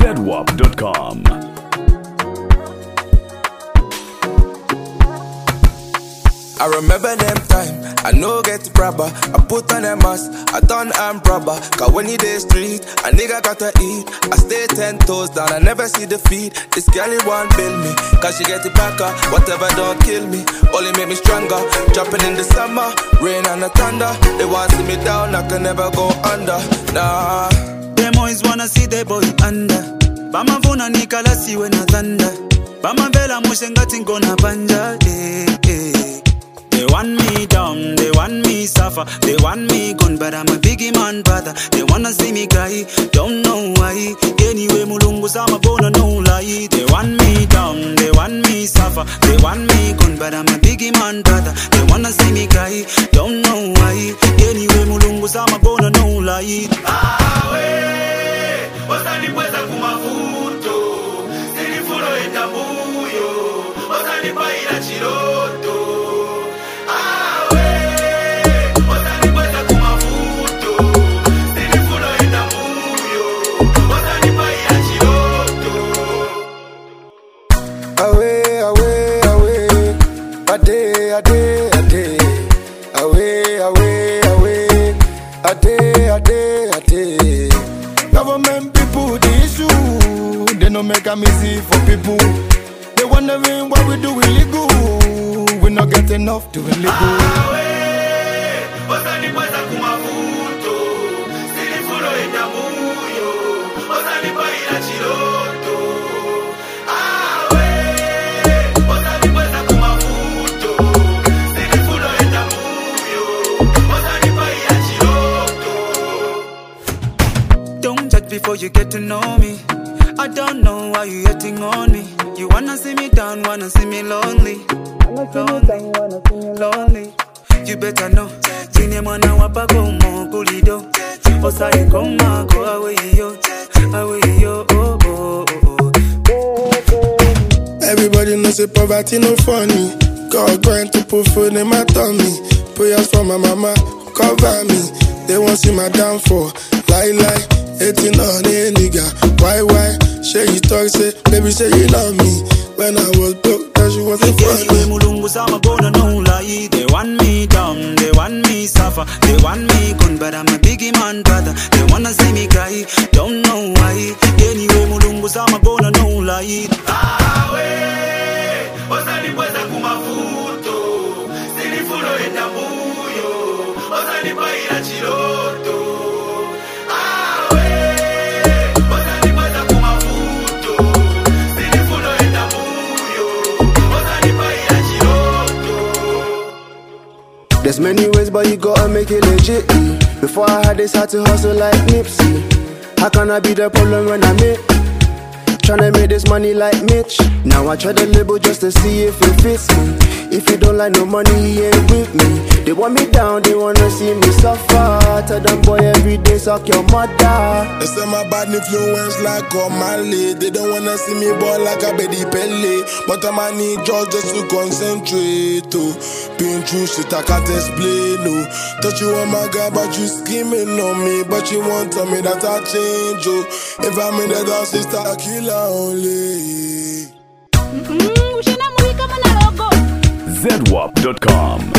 ZWAP.com. I remember them time, I no get the proper. I put on a mask, I done arm proper. Cause when you dey street, a nigga gotta eat. I stay 10 toes down, I never see defeat. This girl he won't build me, cause she get it back up. Whatever don't kill me, only make me stronger. Jumping in the summer, rain and the thunder. They want see me down, I can never go under. Nah. Them always wanna see the boy under. Bama vuna nikala siwe na thunder. Bama vela mushengati ngona banja. They want me down, they want me suffer. They want me gone, but I'm a biggie man brother. They wanna see me cry, don't know why. Anyway, mulungu sama bona no lie. They want me down, they want me suffer. They want me gone, but I'm a biggie man brother. They wanna see me cry, don't know why. Anyway, mulungu sama bona no lie. Osani pweza kumafuto, sini fulo etabuyo. Osani pa ila chiroto. Osani pweza kumafuto, sini fulo etabuyo. Osani pa ila chiroto. Away, away, away. Ade, ade, ade. Away, away, away. Ade, ade, ade. Government people, the issue. They don't make them easy for people. They wondering what we do illegal. We not get enough to illegal. Osani pweza kumafuto, sini fulo etabuyo. Osani pa ila chiroto. Osani pweza kumafuto, sini fulo etabuyo. Osani pa ila chiroto. Don't judge before you get to know me. I don't know why you hating on me. You wanna see me down, wanna see me lonely. Lonely. You better know. Jine mwana wapako mokulido. Osai koma go away yo, oh oh oh. Everybody knows that poverty no funny. God going to put food in my tummy. Prayers for my mama, cover me. They won't see my downfall. Lie, hating on a nigga. Why? Say you talk, say, baby, say you love me. When I was broke, that she wasn't funny. Mulungu sama bona no lie. They want me down, they want me suffer. They want me gone, but I'm a biggie man brother. They wanna see me cry, don't know why. Anyway, mulungu sama bona no lie. Osani pweza kumafuto, sini fulo etabuyo. Osani pa ila chiroto. Osani pweza kumafuto, sini fulo etabuyo. Osani pa ila chiroto. There's many ways, but you gotta make it legit. Before I had this, had to hustle like Nipsey. How can I be the problem when I'm it? Tryna make this money like Mitch. Now I try to label just to see if it fits me. If you don't like no money, he ain't with me. They want me down, they wanna see me suffer. Tell them boy every day suck your mother. They say my bad influence like Omale. They don't wanna see me ball like a baby Pele. But I might need just to concentrate. Oh. Been through shit I can't explain. Oh. Thought you were my guy, but you scheming on me. But you won't tell me that I change. Oh. If I'm in the dance, it's a killer only. ZWAP.com.